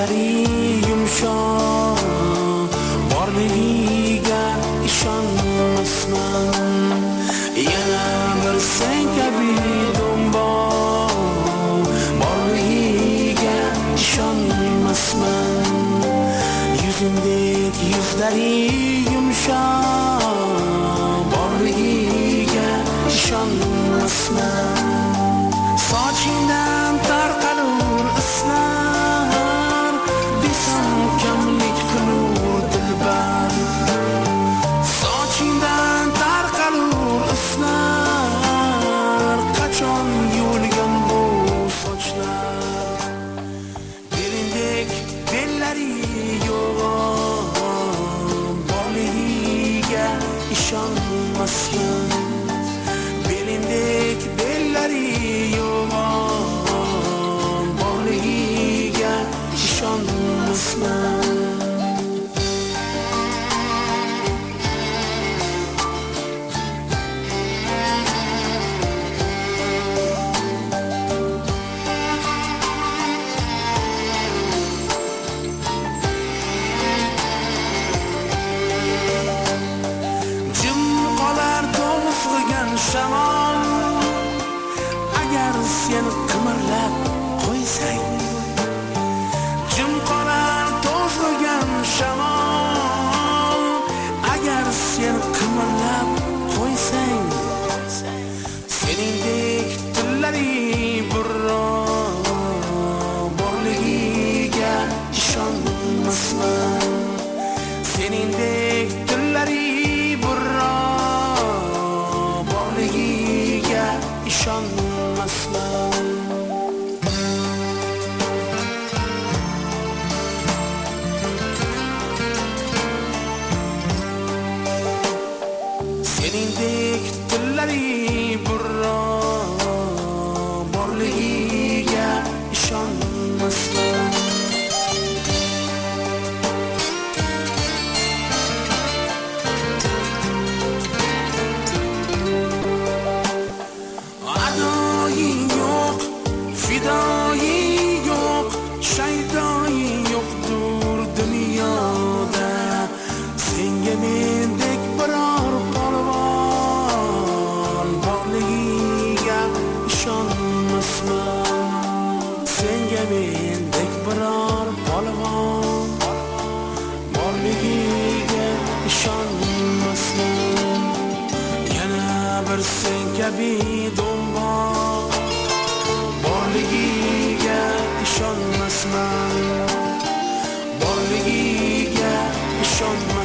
yuzlari yumshoq, borligiga ishonmasman. Yana bir sen kabi do'mbon, borligiga ishonmasman. Yuzimdek yuzlari yumshoq, borligiga ishonmasman. Sochingdan tarqalur islar, desam kamlik qilur dilbar. Sochingdan tarqalur islar, qachon yuvilgan bu sochlar. Belindek bellari yo'q, borligiga ishonmasman. Belindek bellari yo'q, borligiga ishonmasman. Jim qolar to'g'izg'igan shamol, agar sen qimirlab qo'ysang. Jim qolar to'g'izg'igan shamol, agar sen qimirlab qo'ysang. Seningdek tillari burro, borligiga ishonmasman. Seningdek tillari burro, borligiga ishonmasman. Seningdek tillari burro, borligiga ishonmasman. Adoying yo'q, fidoying yo'q, shaydoying yo'qdur dunyoda. Senga mendek biror polvon, borligiga ishonmasman. Senga mendek biror polvon, borligiga ishonmasman. Yana bir sen kabi do'mbon, borligiga ishonmasman. Borligiga ishonmasman.